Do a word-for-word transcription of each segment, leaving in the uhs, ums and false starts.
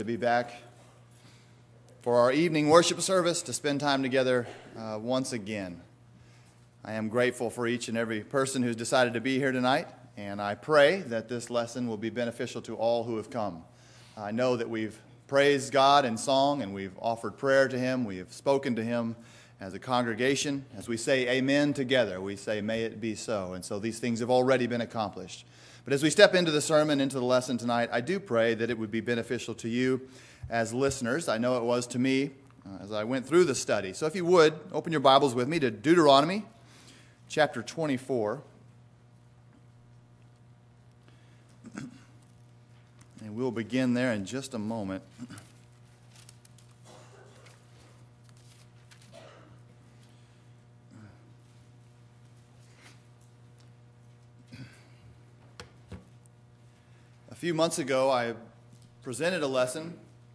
To be back for our evening worship service, to spend time together uh, once again. I am grateful for each and every person who's decided to be here tonight, and I pray that this lesson will be beneficial to all who have come. I know that we've praised God in song, and we've offered prayer to Him. We have spoken to Him as a congregation. As we say amen together, we say may it be so. And so these things have already been accomplished. But as we step into the sermon, into the lesson tonight, I do pray that it would be beneficial to you as listeners. I know it was to me uh, as I went through the study. So if you would, open your Bibles with me to Deuteronomy chapter twenty-four. And we'll begin there in just a moment. A few months ago, I presented a lesson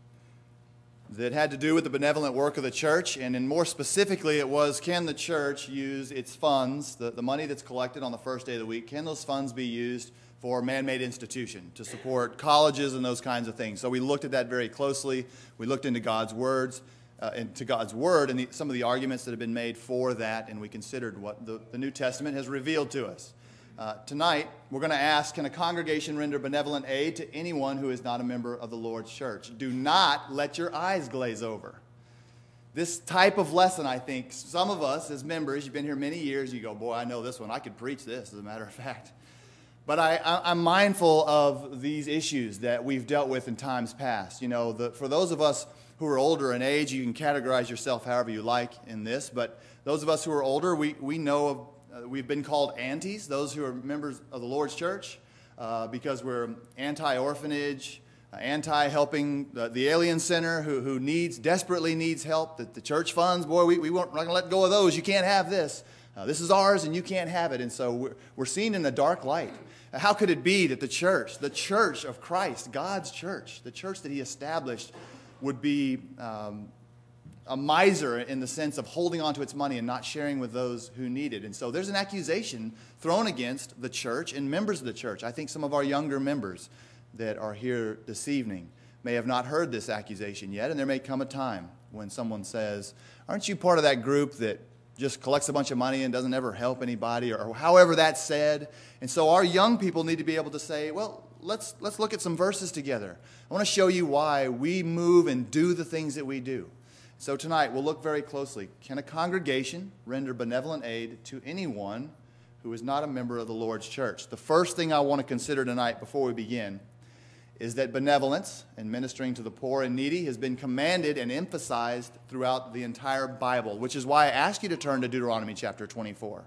that had to do with the benevolent work of the church, and in more specifically, it was, can the church use its funds, the, the money that's collected on the first day of the week, can those funds be used for man-made institution, to support colleges and those kinds of things? So we looked at that very closely. We looked into God's words, uh, into God's word, and the, some of the arguments that have been made for that, and we considered what the, the New Testament has revealed to us. Uh, tonight, we're going to ask, can a congregation render benevolent aid to anyone who is not a member of the Lord's church? Do not let your eyes glaze over. This type of lesson, I think, some of us as members, you've been here many years, you go, boy, I know this one. I could preach this, as a matter of fact. But I, I, I'm mindful of these issues that we've dealt with in times past. You know, the, for those of us who are older in age, you can categorize yourself however you like in this, but those of us who are older, we, we know of Uh, we've been called aunties, those who are members of the Lord's church, uh, because we're anti-orphanage, uh, anti-helping the, the Alien Center, who, who needs, desperately needs help. That the church funds, boy, we, we weren't going to let go of those. You can't have this. Uh, this is ours, and you can't have it. And so we're, we're seen in a dark light. Uh, how could it be that the church, the church of Christ, God's church, the church that He established, would be um, a miser in the sense of holding on to its money and not sharing with those who need it? And so there's an accusation thrown against the church and members of the church. I think some of our younger members that are here this evening may have not heard this accusation yet, and there may come a time when someone says, aren't you part of that group that just collects a bunch of money and doesn't ever help anybody, or, or however that's said? And so our young people need to be able to say, well, let's let's look at some verses together. I want to show you why we move and do the things that we do. So tonight, we'll look very closely. Can a congregation render benevolent aid to anyone who is not a member of the Lord's church? The first thing I want to consider tonight before we begin is that benevolence and ministering to the poor and needy has been commanded and emphasized throughout the entire Bible, which is why I ask you to turn to Deuteronomy chapter twenty-four.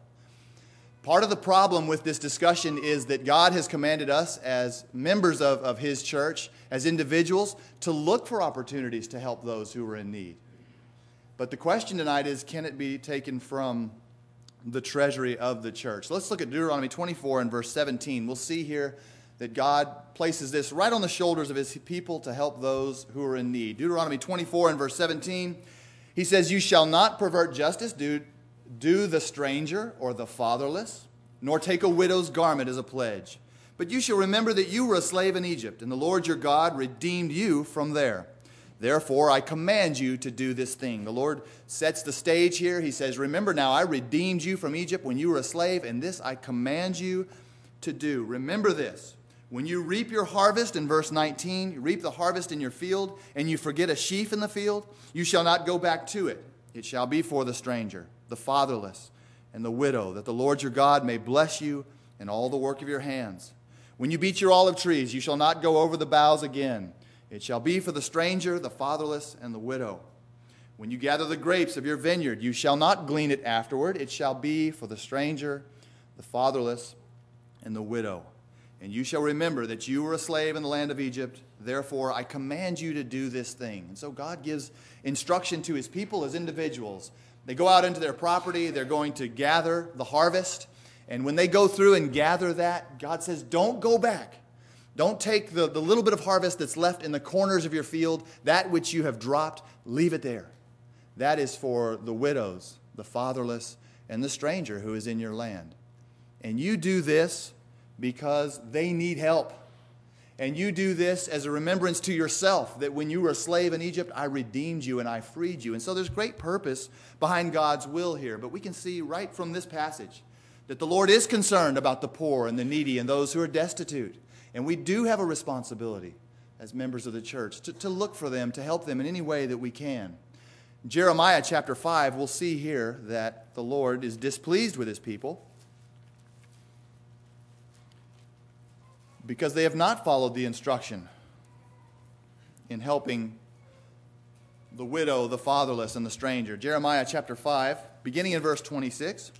Part of the problem with this discussion is that God has commanded us as members of, of His church, as individuals, to look for opportunities to help those who are in need. But the question tonight is, can it be taken from the treasury of the church? Let's look at Deuteronomy twenty-four and verse seventeen. We'll see here that God places this right on the shoulders of His people to help those who are in need. Deuteronomy twenty-four and verse seventeen, He says, you shall not pervert justice, do, do the stranger or the fatherless, nor take a widow's garment as a pledge. But you shall remember that you were a slave in Egypt, and the Lord your God redeemed you from there. Therefore, I command you to do this thing. The Lord sets the stage here. He says, remember now, I redeemed you from Egypt when you were a slave, and this I command you to do. Remember this. When you reap your harvest, in verse nineteen, you reap the harvest in your field, and you forget a sheaf in the field, you shall not go back to it. It shall be for the stranger, the fatherless, and the widow, that the Lord your God may bless you in all the work of your hands. When you beat your olive trees, you shall not go over the boughs again. It shall be for the stranger, the fatherless, and the widow. When you gather the grapes of your vineyard, you shall not glean it afterward. It shall be for the stranger, the fatherless, and the widow. And you shall remember that you were a slave in the land of Egypt. Therefore, I command you to do this thing. And so God gives instruction to His people as individuals. They go out into their property. They're going to gather the harvest. And when they go through and gather that, God says, don't go back. Don't take the, the little bit of harvest that's left in the corners of your field, that which you have dropped, leave it there. That is for the widows, the fatherless, and the stranger who is in your land. And you do this because they need help. And you do this as a remembrance to yourself that when you were a slave in Egypt, I redeemed you and I freed you. And so there's great purpose behind God's will here. But we can see right from this passage that the Lord is concerned about the poor and the needy and those who are destitute. And we do have a responsibility as members of the church to, to look for them, to help them in any way that we can. Jeremiah chapter five, we'll see here that the Lord is displeased with his people because they have not followed the instruction in helping the widow, the fatherless, and the stranger. Jeremiah chapter five, beginning in verse twenty-six.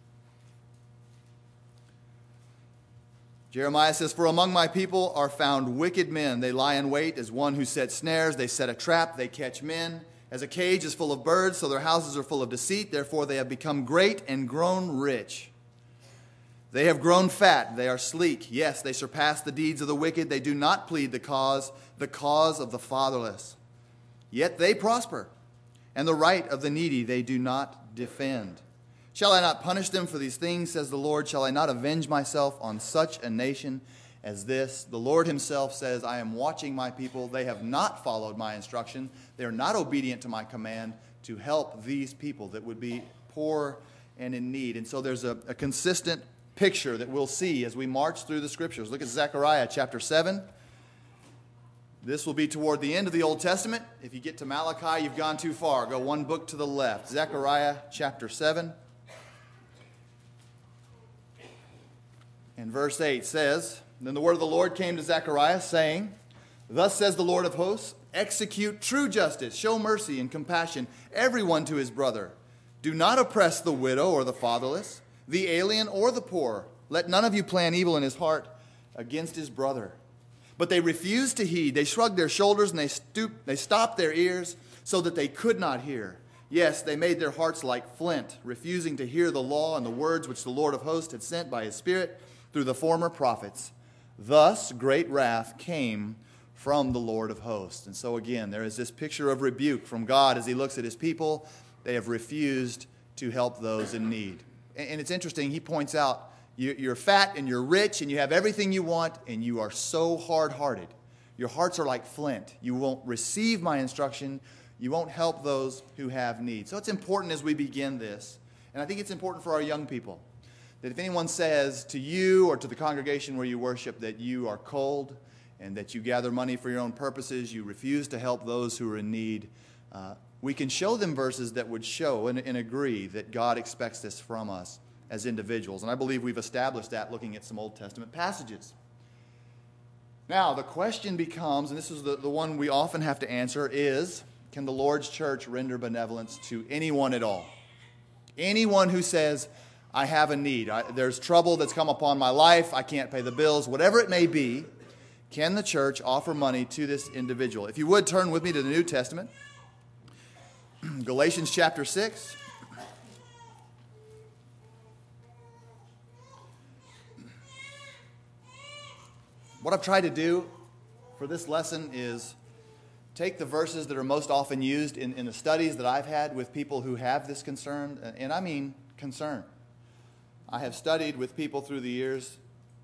Jeremiah says, "For among my people are found wicked men. They lie in wait as one who sets snares. They set a trap. They catch men. As a cage is full of birds, so their houses are full of deceit. Therefore they have become great and grown rich. They have grown fat. They are sleek. Yes, they surpass the deeds of the wicked. They do not plead the cause, the cause of the fatherless. Yet they prosper, and the right of the needy they do not defend. Shall I not punish them for these things, says the Lord? Shall I not avenge myself on such a nation as this?" The Lord himself says, "I am watching my people. They have not followed my instruction. They are not obedient to my command to help these people that would be poor and in need." And so there's a, a consistent picture that we'll see as we march through the scriptures. Look at Zechariah chapter seven. This will be toward the end of the Old Testament. If you get to Malachi, you've gone too far. Go one book to the left. Zechariah chapter seven. And verse eight says, "Then the word of the Lord came to Zechariah, saying, Thus says the Lord of hosts, execute true justice, show mercy and compassion, everyone to his brother. Do not oppress the widow or the fatherless, the alien or the poor. Let none of you plan evil in his heart against his brother." But they refused to heed. They shrugged their shoulders and they stooped, they stopped their ears so that they could not hear. Yes, they made their hearts like flint, refusing to hear the law and the words which the Lord of hosts had sent by his Spirit through the former prophets. Thus great wrath came from the Lord of hosts. And so again, there is this picture of rebuke from God as he looks at his people. They have refused to help those in need. And it's interesting, he points out, you're fat and you're rich and you have everything you want and you are so hard-hearted. Your hearts are like flint. You won't receive my instruction. You won't help those who have need. So it's important as we begin this, and I think it's important for our young people, that if anyone says to you or to the congregation where you worship that you are cold and that you gather money for your own purposes, you refuse to help those who are in need, uh, we can show them verses that would show and, and agree that God expects this from us as individuals. And I believe we've established that looking at some Old Testament passages. Now, the question becomes, and this is the, the one we often have to answer, is, can the Lord's church render benevolence to anyone at all? Anyone who says, I have a need, I, there's trouble that's come upon my life, I can't pay the bills, whatever it may be, can the church offer money to this individual? If you would, turn with me to the New Testament. Galatians chapter six. What I've tried to do for this lesson is take the verses that are most often used in, in the studies that I've had with people who have this concern, and I mean concern. I have studied with people through the years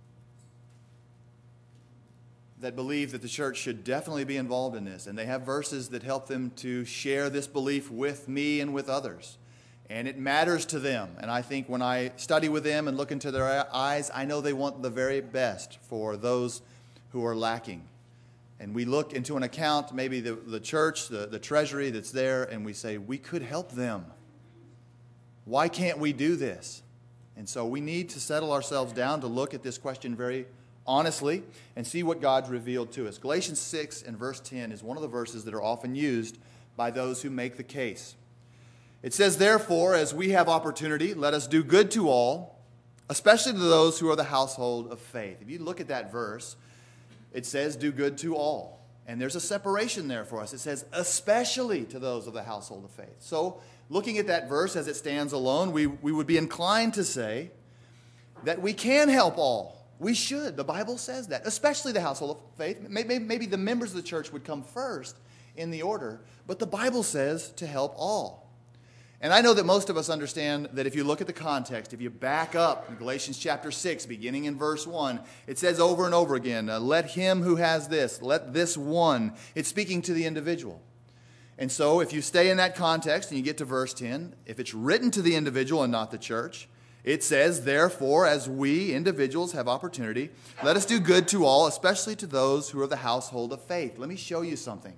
that believe that the church should definitely be involved in this, and they have verses that help them to share this belief with me and with others. And it matters to them. And I think when I study with them and look into their eyes, I know they want the very best for those who are lacking. And we look into an account, maybe the, the church, the, the treasury that's there, and we say, we could help them. Why can't we do this? And so we need to settle ourselves down to look at this question very honestly and see what God's revealed to us. Galatians six and verse ten is one of the verses that are often used by those who make the case. It says, therefore, as we have opportunity, let us do good to all, especially to those who are the household of faith. If you look at that verse, it says do good to all. And there's a separation there for us. It says especially to those of the household of faith. So looking at that verse as it stands alone, we, we would be inclined to say that we can help all. We should. The Bible says that, especially the household of faith. Maybe, maybe the members of the church would come first in the order, but the Bible says to help all. And I know that most of us understand that if you look at the context, if you back up in Galatians chapter six, beginning in verse one, it says over and over again, uh, let him who has this, let this one. It's speaking to the individual. And so if you stay in that context and you get to verse ten, if it's written to the individual and not the church, it says, therefore, as we individuals have opportunity, let us do good to all, especially to those who are of the household of faith. Let me show you something.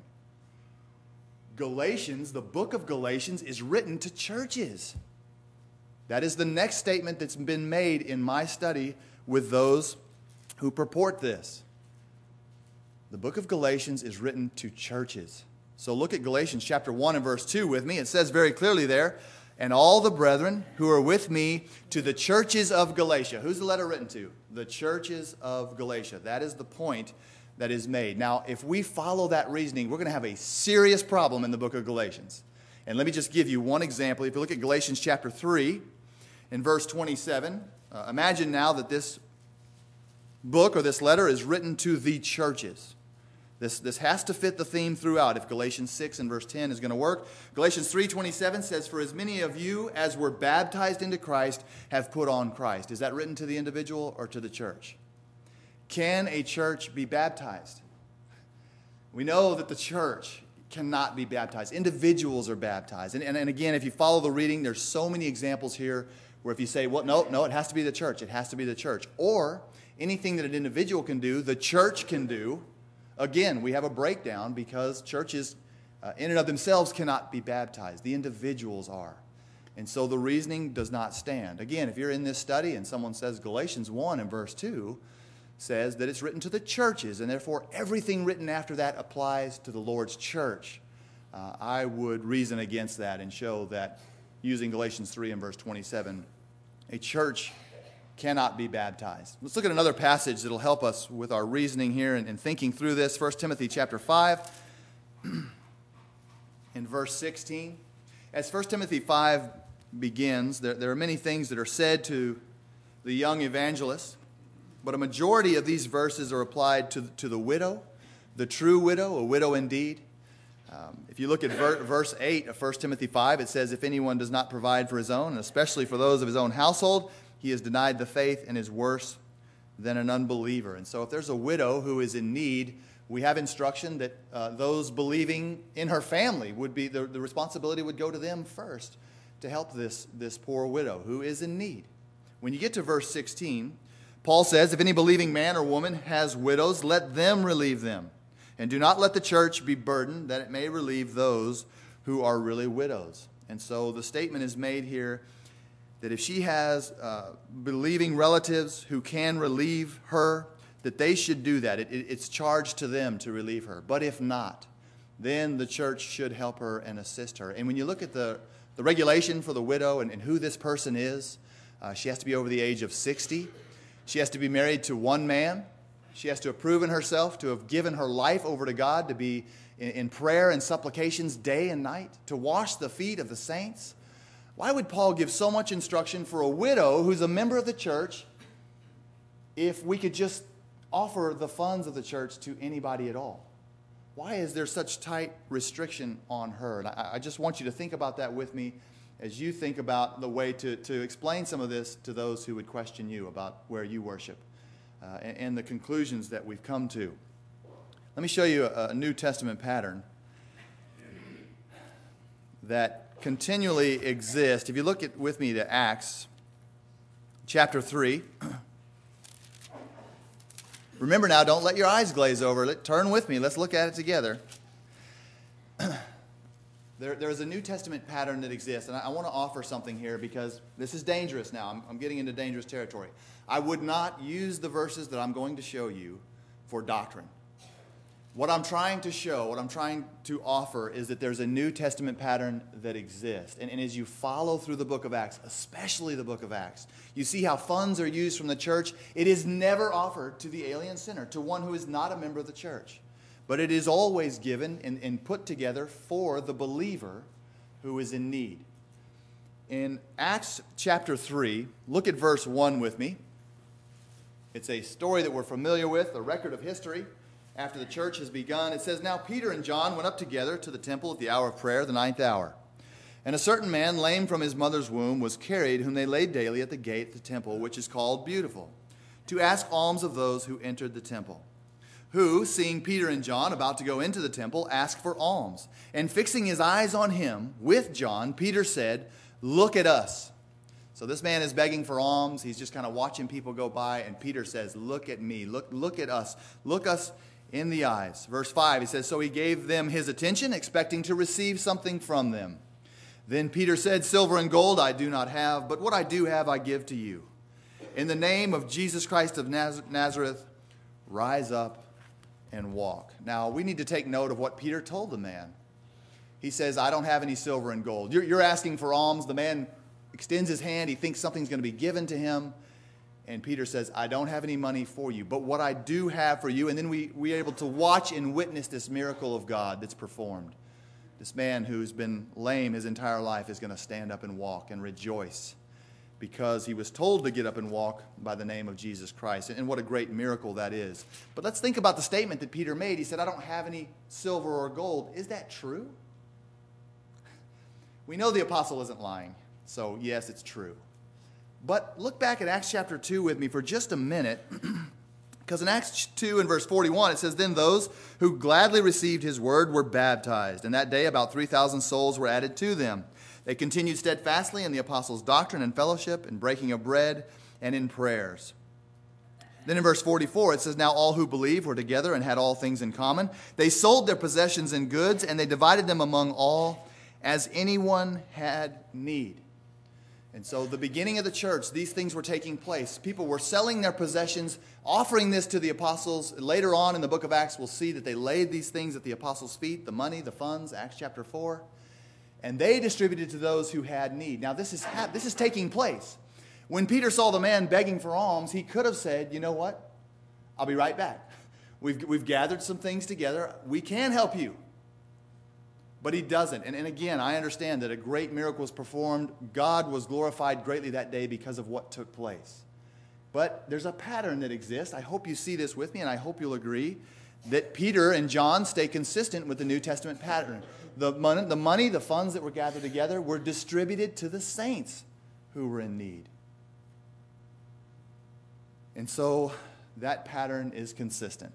Galatians, the book of Galatians, is written to churches. That is the next statement that's been made in my study with those who purport this. The book of Galatians is written to churches. So look at Galatians chapter one and verse two with me. It says very clearly there, and all the brethren who are with me to the churches of Galatia. Who's the letter written to? The churches of Galatia. That is the point that is made. Now, if we follow that reasoning, we're going to have a serious problem in the book of Galatians. And let me just give you one example. If you look at Galatians chapter three, in verse twenty-seven, uh, imagine now that this book or this letter is written to the churches. This, this has to fit the theme throughout if Galatians six and verse ten is going to work. Galatians three twenty-seven says, for as many of you as were baptized into Christ have put on Christ. Is that written to the individual or to the church? Can a church be baptized? We know that the church cannot be baptized. Individuals are baptized. And, and, and again, if you follow the reading, there's so many examples here where if you say, well, no, no, it has to be the church. It has to be the church. Or anything that an individual can do, the church can do. Again, we have a breakdown because churches uh, in and of themselves cannot be baptized. The individuals are. And so the reasoning does not stand. Again, if you're in this study and someone says Galatians one and verse two, says that it's written to the churches, and therefore everything written after that applies to the Lord's church. Uh, I would reason against that and show that using Galatians three and verse twenty-seven, a church cannot be baptized. Let's look at another passage that will help us with our reasoning here and, and thinking through this. First Timothy chapter five, in verse sixteen. As First Timothy five begins, there, there are many things that are said to the young evangelist. But a majority of these verses are applied to, to the widow, the true widow, a widow indeed. Um, if you look at ver- verse eight of First Timothy five, it says, if anyone does not provide for his own, and especially for those of his own household, he has denied the faith and is worse than an unbeliever. And so if there's a widow who is in need, we have instruction that uh, those believing in her family would be, the, the responsibility would go to them first to help this, this poor widow who is in need. When you get to verse sixteen, Paul says, if any believing man or woman has widows, let them relieve them. And do not let the church be burdened, that it may relieve those who are really widows. And so the statement is made here that if she has uh, believing relatives who can relieve her, that they should do that. It, it, it's charged to them to relieve her. But if not, then the church should help her and assist her. And when you look at the, the regulation for the widow and, and who this person is, uh, she has to be over the age of sixty. She has to be married to one man. She has to have proven herself to have given her life over to God, to be in, in prayer and supplications day and night, to wash the feet of the saints. Why would Paul give so much instruction for a widow who's a member of the church if we could just offer the funds of the church to anybody at all? Why is there such tight restriction on her? And I, I just want you to think about that with me as you think about the way to, to explain some of this to those who would question you about where you worship uh, and, and the conclusions that we've come to. Let me show you a, a New Testament pattern that continually exists. If you look at, with me to Acts chapter three. Remember now, don't let your eyes glaze over. Let, turn with me. Let's look at it together. There, there is a New Testament pattern that exists, and I, I want to offer something here because this is dangerous now. I'm, I'm getting into dangerous territory. I would not use the verses that I'm going to show you for doctrine. What I'm trying to show, what I'm trying to offer is that there's a New Testament pattern that exists. And, and as you follow through the book of Acts, especially the book of Acts, you see how funds are used from the church. It is never offered to the alien sinner, to one who is not a member of the church. But it is always given and, and put together for the believer who is in need. In Acts chapter three, look at verse one with me. It's a story that we're familiar with, a record of history. After the church has begun, it says, now Peter and John went up together to the temple at the hour of prayer, the ninth hour. And a certain man, lame from his mother's womb, was carried, whom they laid daily at the gate of the temple, which is called Beautiful, to ask alms of those who entered the temple. Who, seeing Peter and John about to go into the temple, asked for alms. And fixing his eyes on him with John, Peter said, "Look at us." So this man is begging for alms. He's just kind of watching people go by. And Peter says, "Look at me. Look, look at us. Look us in the eyes." Verse five, he says, "So he gave them his attention, expecting to receive something from them. Then Peter said, 'Silver and gold I do not have, but what I do have I give to you. In the name of Jesus Christ of Naz- Nazareth, rise up and walk.'" Now, we need to take note of what Peter told the man. He says, "I don't have any silver and gold." You're, you're asking for alms. The man extends his hand. He thinks something's going to be given to him. And Peter says, "I don't have any money for you, but what I do have for you." And then we, we are able to watch and witness this miracle of God that's performed. This man who's been lame his entire life is going to stand up and walk and rejoice because he was told to get up and walk by the name of Jesus Christ. And what a great miracle that is. But let's think about the statement that Peter made. He said, "I don't have any silver or gold." Is that true? We know the apostle isn't lying, so yes, it's true. But look back at Acts chapter two with me for just a minute. Because in Acts two and verse forty-one, it says, "Then those who gladly received his word were baptized. And that day about three thousand souls were added to them. They continued steadfastly in the apostles' doctrine and fellowship, in breaking of bread, and in prayers." Then in verse forty-four, it says, "Now all who believed were together and had all things in common. They sold their possessions and goods, and they divided them among all as anyone had need." And so the beginning of the church, these things were taking place. People were selling their possessions, offering this to the apostles. Later on in the book of Acts, we'll see that they laid these things at the apostles' feet, the money, the funds, Acts chapter four. And they distributed to those who had need. Now this is, ha- this is taking place. When Peter saw the man begging for alms, he could have said, "You know what? I'll be right back. We've, we've gathered some things together. We can help you." But he doesn't. And, and again, I understand that a great miracle was performed. God was glorified greatly that day because of what took place. But there's a pattern that exists. I hope you see this with me, and I hope you'll agree that Peter and John stay consistent with the New Testament pattern. The money, the money, the funds that were gathered together were distributed to the saints who were in need. And so that pattern is consistent.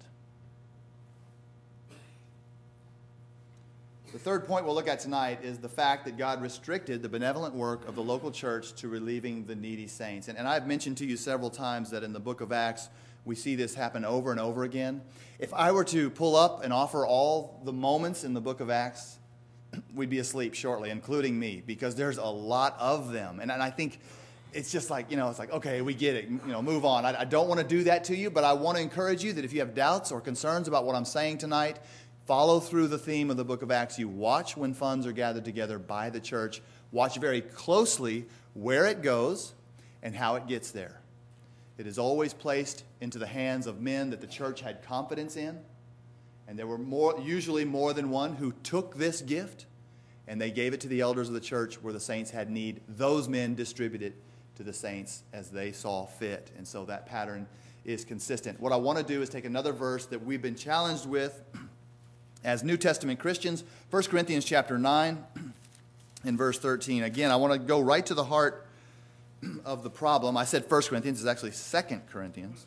The third point we'll look at tonight is the fact that God restricted the benevolent work of the local church to relieving the needy saints. And, and I've mentioned to you several times that in the book of Acts, we see this happen over and over again. If I were to pull up and offer all the moments in the book of Acts, we'd be asleep shortly, including me, because there's a lot of them. And, and I think it's just like, you know, it's like, okay, we get it, you know, move on. I, I don't want to do that to you, but I want to encourage you that if you have doubts or concerns about what I'm saying tonight, follow through the theme of the book of Acts. You watch when funds are gathered together by the church. Watch very closely where it goes and how it gets there. It is always placed into the hands of men that the church had confidence in. And there were more, usually more than one who took this gift and they gave it to the elders of the church where the saints had need. Those men distributed to the saints as they saw fit. And so that pattern is consistent. What I want to do is take another verse that we've been challenged with as New Testament Christians, First Corinthians chapter nine and verse thirteen. Again, I want to go right to the heart of the problem. I said First Corinthians, it's actually Second Corinthians.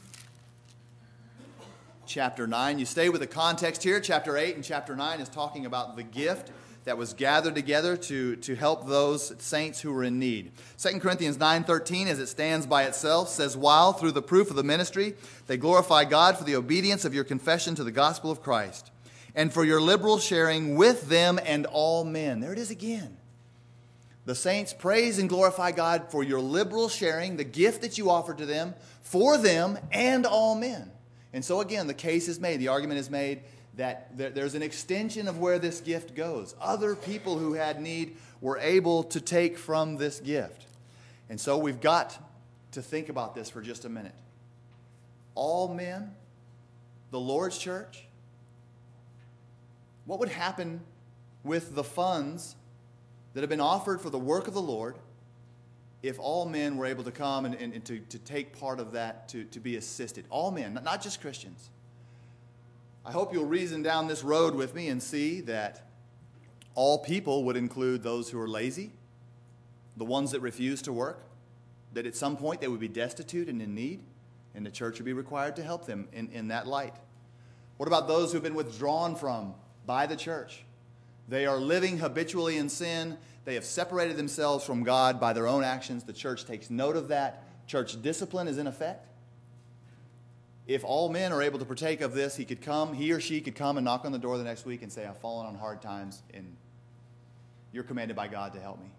Chapter nine. You stay with the context here. Chapter eight and chapter nine is talking about the gift that was gathered together to, to help those saints who were in need. Second Corinthians nine thirteen, as it stands by itself, says, "While through the proof of the ministry they glorify God for the obedience of your confession to the gospel of Christ, and for your liberal sharing with them and all men." There it is again. The saints praise and glorify God for your liberal sharing, the gift that you offered to them, for them and all men. And so again, the case is made, the argument is made that there's an extension of where this gift goes. Other people who had need were able to take from this gift. And so we've got to think about this for just a minute. All men, the Lord's church, what would happen with the funds that have been offered for the work of the Lord if all men were able to come and, and, and to, to take part of that, to, to be assisted? All men, not just Christians. I hope you'll reason down this road with me and see that all people would include those who are lazy, the ones that refuse to work, that at some point they would be destitute and in need, and the church would be required to help them in, in that light. What about those who have been withdrawn from by the church? They are living habitually in sin. They have separated themselves from God by their own actions. The church takes note of that. Church discipline is in effect. If all men are able to partake of this, he could come, he or she could come and knock on the door the next week and say, I've fallen on hard times, and you're commanded by God to help me.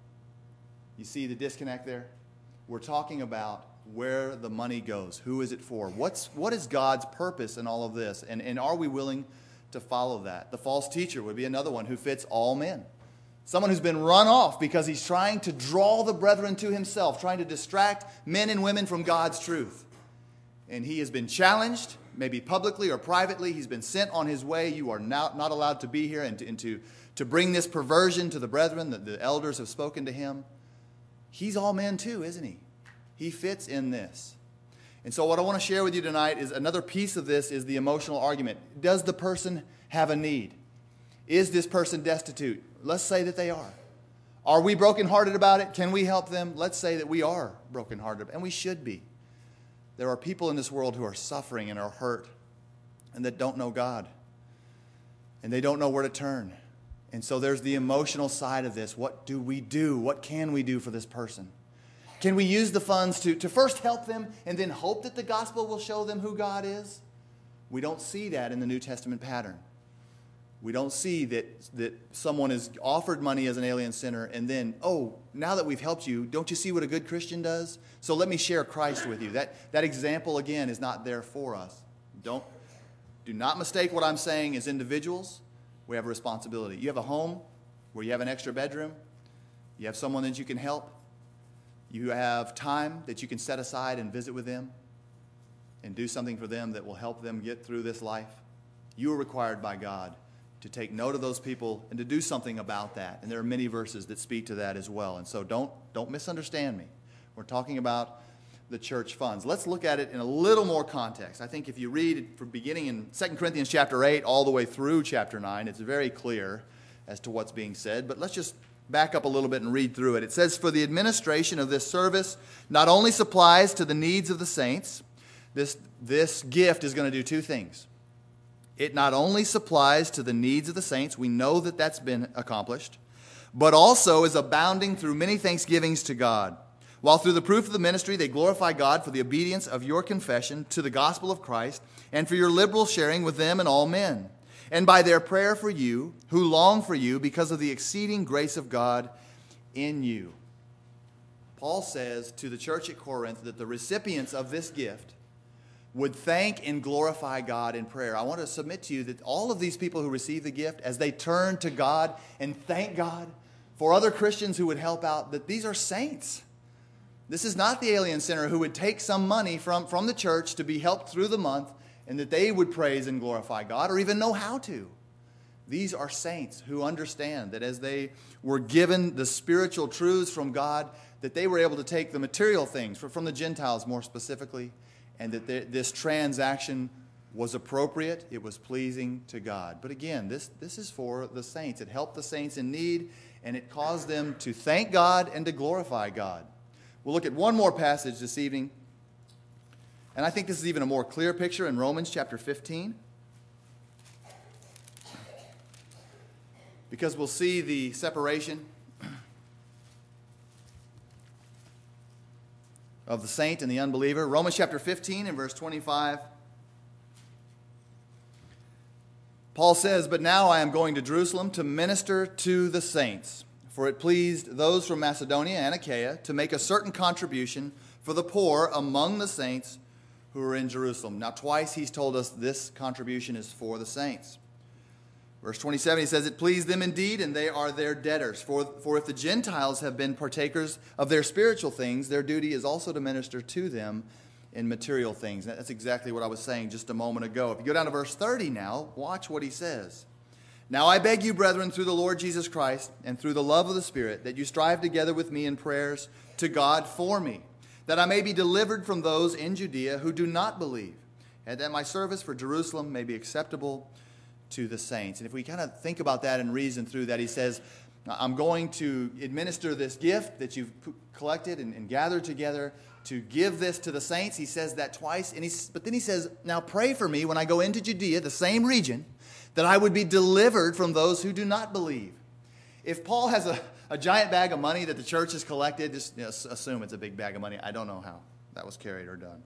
You see the disconnect there? We're talking about where the money goes. Who is it for? What's, what is God's purpose in all of this? And, and are we willing to follow that? The false teacher would be another one who fits all men. Someone who's been run off because he's trying to draw the brethren to himself, trying to distract men and women from God's truth. And he has been challenged, maybe publicly or privately. He's been sent on his way. You are not, not allowed to be here and, to, and to, to bring this perversion to the brethren. The, the elders have spoken to him. He's all men too, isn't he? He fits in this. And so what I want to share with you tonight is another piece of this is the emotional argument. Does the person have a need? Is this person destitute? Let's say that they are. Are we brokenhearted about it? Can we help them? Let's say that we are brokenhearted, and we should be. There are people in this world who are suffering and are hurt and that don't know God. And they don't know where to turn. And so there's the emotional side of this. What do we do? What can we do for this person? Can we use the funds to, to first help them and then hope that the gospel will show them who God is? We don't see that in the New Testament pattern. We don't see that, that someone is offered money as an alien sinner and then, oh, now that we've helped you, don't you see what a good Christian does? So let me share Christ with you. That, that example, again, is not there for us. Don't, do not mistake what I'm saying as individuals. We have a responsibility. You have a home where you have an extra bedroom. You have someone that you can help. You have time that you can set aside and visit with them and do something for them that will help them get through this life. You are required by God to take note of those people and to do something about that. And there are many verses that speak to that as well. And so don't, don't misunderstand me. We're talking about the church funds. Let's look at it in a little more context. I think if you read it from beginning in Second Corinthians chapter eight all the way through chapter nine, it's very clear as to what's being said. But let's just back up a little bit and read through it. It says, for the administration of this service not only supplies to the needs of the saints, this, this gift is going to do two things. It not only supplies to the needs of the saints, we know that that's been accomplished, but also is abounding through many thanksgivings to God. While through the proof of the ministry they glorify God for the obedience of your confession to the gospel of Christ and for your liberal sharing with them and all men, and by their prayer for you, who long for you because of the exceeding grace of God in you. Paul says to the church at Corinth that the recipients of this gift would thank and glorify God in prayer. I want to submit to you that all of these people who receive the gift, as they turn to God and thank God for other Christians who would help out, that these are saints. This is not the alien sinner who would take some money from, from the church to be helped through the month and that they would praise and glorify God or even know how to. These are saints who understand that as they were given the spiritual truths from God, that they were able to take the material things from the Gentiles more specifically, and that this transaction was appropriate, it was pleasing to God. But again, this, this is for the saints. It helped the saints in need, and it caused them to thank God and to glorify God. We'll look at one more passage this evening, and I think this is even a more clear picture in Romans chapter fifteen, because we'll see the separation of the saint and the unbeliever. Romans chapter fifteen and verse twenty-five. Paul says, but now I am going to Jerusalem to minister to the saints, for it pleased those from Macedonia and Achaia to make a certain contribution for the poor among the saints who are in Jerusalem. Now twice he's told us this contribution is for the saints. Verse twenty-seven, he says, it pleased them indeed, and they are their debtors. For, for if the Gentiles have been partakers of their spiritual things, their duty is also to minister to them in material things. That's exactly what I was saying just a moment ago. If you go down to verse thirty now, watch what he says. Now I beg you, brethren, through the Lord Jesus Christ and through the love of the Spirit, that you strive together with me in prayers to God for me, that I may be delivered from those in Judea who do not believe, and that my service for Jerusalem may be acceptable to the saints. And if we kind of think about that and reason through that, he says, I'm going to administer this gift that you've collected and, and gathered together to give this to the saints. He says that twice. And he's, but then he says, now pray for me when I go into Judea, the same region, that I would be delivered from those who do not believe. If Paul has a, a giant bag of money that the church has collected, just you know, assume it's a big bag of money. I don't know how that was carried or done.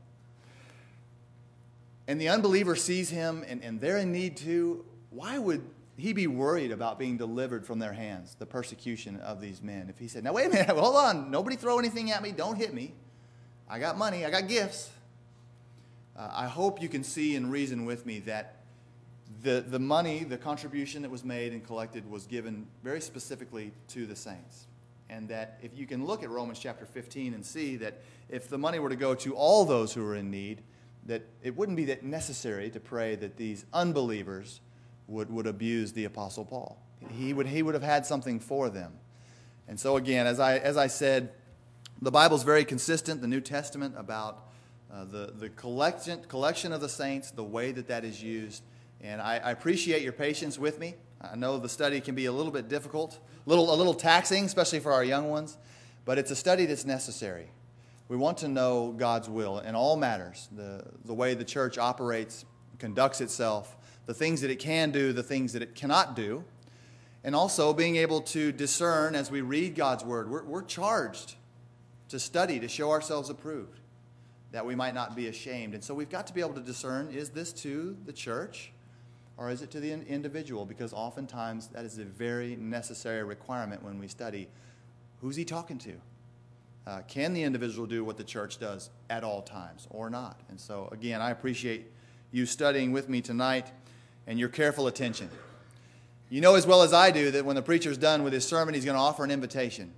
And the unbeliever sees him and, and they're in need too. Why would he be worried about being delivered from their hands, the persecution of these men? If he said, now wait a minute, hold on, nobody throw anything at me, don't hit me. I got money, I got gifts. Uh, I hope you can see and reason with me that the, the money, the contribution that was made and collected was given very specifically to the saints. And that if you can look at Romans chapter fifteen and see that if the money were to go to all those who are in need, that it wouldn't be that necessary to pray that these unbelievers would, would abuse the Apostle Paul. He would, he would have had something for them. And so again, as I, as I said, the Bible's very consistent, the New Testament, about uh, the, the collection, collection of the saints, the way that that is used. And I, I appreciate your patience with me. I know the study can be a little bit difficult, a little, a little taxing, especially for our young ones, but it's a study that's necessary. We want to know God's will in all matters, the, the way the church operates, conducts itself, the things that it can do, the things that it cannot do, and also being able to discern as we read God's word. We're, we're charged to study, to show ourselves approved, that we might not be ashamed. And so we've got to be able to discern, is this to the church or is it to the individual? Because oftentimes that is a very necessary requirement when we study. Who's he talking to? Uh, can the individual do what the church does at all times or not? And so, again, I appreciate you studying with me tonight and your careful attention. You know as well as I do that when the preacher's done with his sermon, he's going to offer an invitation.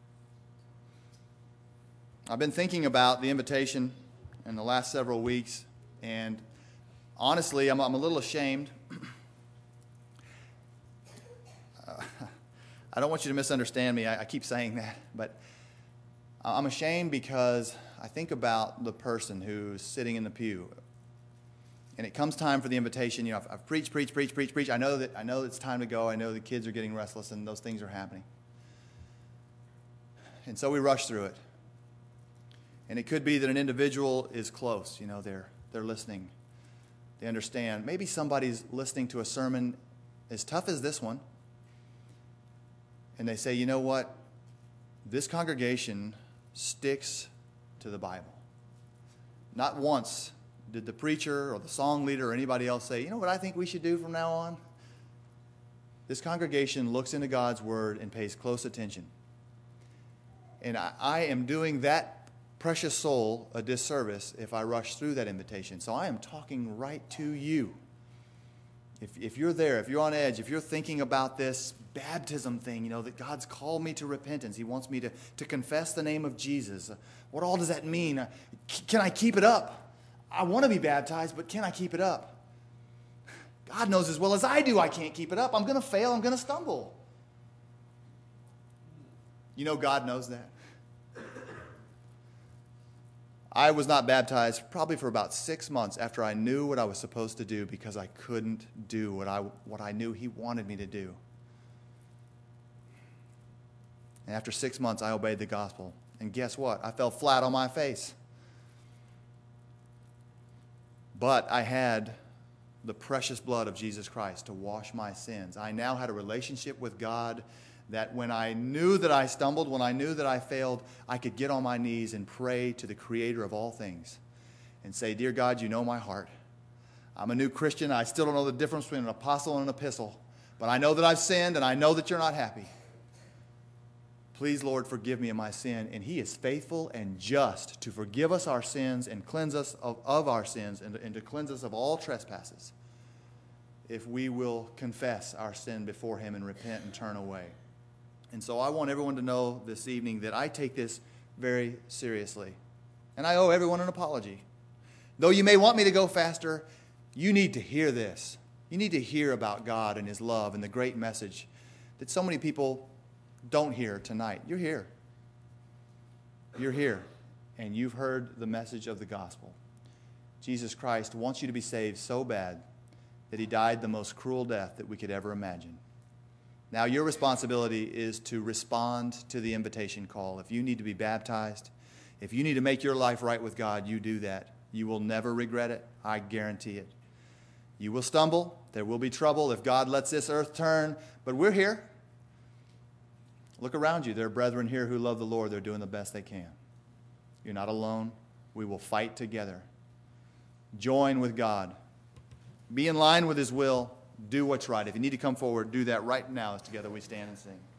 I've been thinking about the invitation in the last several weeks, and honestly, I'm, I'm a little ashamed. uh, I don't want you to misunderstand me. I, I keep saying that, but I'm ashamed because I think about the person who's sitting in the pew, and it comes time for the invitation. You know, I've, I've preached, preached, preached, preached, preached. I know that I know it's time to go. I know the kids are getting restless, and those things are happening. And so we rush through it. And it could be that an individual is close. You know, they're they're listening. They understand. Maybe somebody's listening to a sermon as tough as this one, and they say, you know what? This congregation sticks to the Bible. Not once did the preacher or the song leader or anybody else say, you know what I think we should do from now on? This congregation looks into God's word and pays close attention. And I, I am doing that precious soul a disservice if I rush through that invitation. So I am talking right to you. If, if you're there, if you're on edge, if you're thinking about this baptism thing, you know, that God's called me to repentance. He wants me to, to confess the name of Jesus. What all does that mean? Can I keep it up? I want to be baptized, but can I keep it up? God knows as well as I do I can't keep it up. I'm going to fail. I'm going to stumble. You know God knows that. I was not baptized probably for about six months after I knew what I was supposed to do because I couldn't do what I, what I knew He wanted me to do. And after six months, I obeyed the gospel. And guess what? I fell flat on my face. But I had the precious blood of Jesus Christ to wash my sins. I now had a relationship with God that when I knew that I stumbled, when I knew that I failed, I could get on my knees and pray to the Creator of all things and say, Dear God, you know my heart. I'm a new Christian. I still don't know the difference between an apostle and an epistle, but I know that I've sinned and I know that you're not happy. Please, Lord, forgive me of my sin. And He is faithful and just to forgive us our sins and cleanse us of, of our sins and, and to cleanse us of all trespasses if we will confess our sin before Him and repent and turn away. And so I want everyone to know this evening that I take this very seriously. And I owe everyone an apology. Though you may want me to go faster, you need to hear this. You need to hear about God and His love and the great message that so many people don't hear tonight. You're here. You're here. And you've heard the message of the gospel. Jesus Christ wants you to be saved so bad that he died the most cruel death that we could ever imagine. Now your responsibility is to respond to the invitation call. If you need to be baptized, if you need to make your life right with God, you do that. You will never regret it. I guarantee it. You will stumble. There will be trouble if God lets this earth turn. But we're here. Look around you. There are brethren here who love the Lord. They're doing the best they can. You're not alone. We will fight together. Join with God. Be in line with his will. Do what's right. If you need to come forward, do that right now as together we stand and sing.